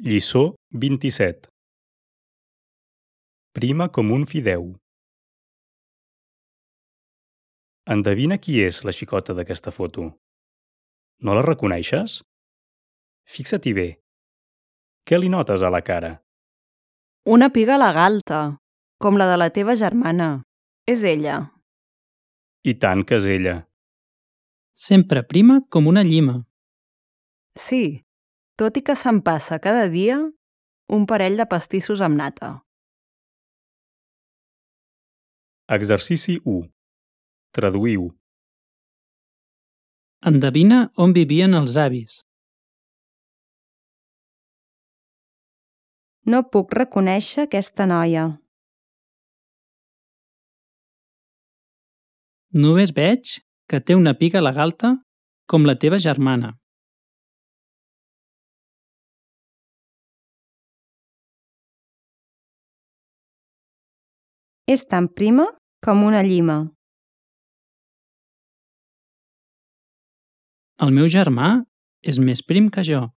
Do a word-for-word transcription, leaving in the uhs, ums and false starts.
Lliçó vint-i-set. Prima com un fideu. Endevina qui és la xicota d'aquesta foto. No la reconeixes? Fixa-t'hi bé. Què li notes a la cara? Una piga a la galta, com la de la teva germana. És ella. I tant que és ella. Sempre prima com una llima. Sí, tot i que se'n passa cada dia un parell de pastissos amb nata. Exercici u. Traduïu. Endevina on vivien els avis. No puc reconèixer aquesta noia. Només veig que té una piga a la galta com la teva germana. És tan prima com una llima. El meu germà és més prim que jo.